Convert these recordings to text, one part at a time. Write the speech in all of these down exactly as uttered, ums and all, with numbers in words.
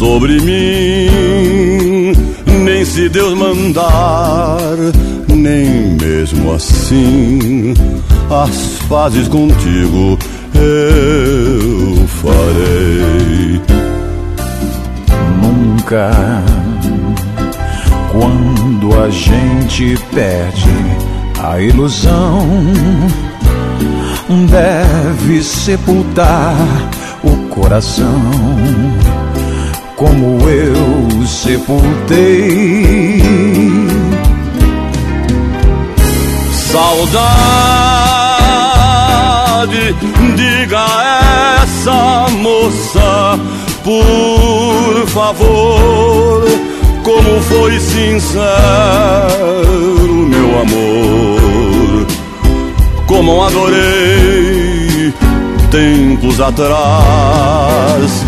sobre mim. Nem se Deus mandar, nem mesmo assim, as pazes contigo eu farei. Nunca, quando a gente perde a ilusão, deve sepultar o coração, como eu sepultei. Saudade, diga a essa moça, por favor, como foi sincero meu amor, como adorei tempos atrás.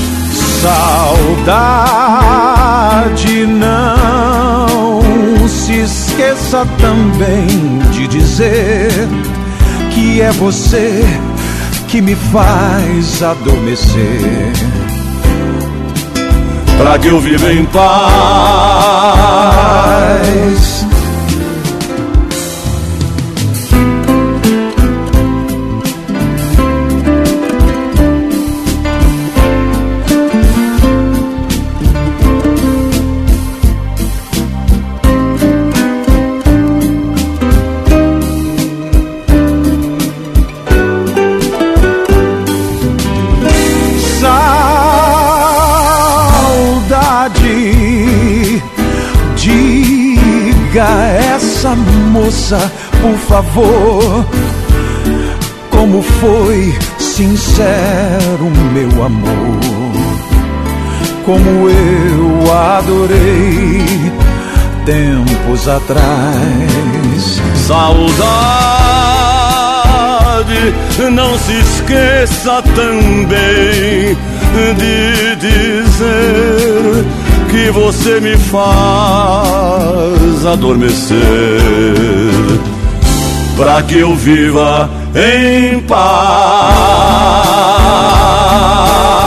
Saudade, não se esqueça também de dizer que é você que me faz adormecer, pra que eu viva em paz. Diga a essa moça, por favor, como foi sincero meu amor, como eu adorei tempos atrás. Saudade, não se esqueça também de dizer que você me faz adormecer, pra que eu viva em paz.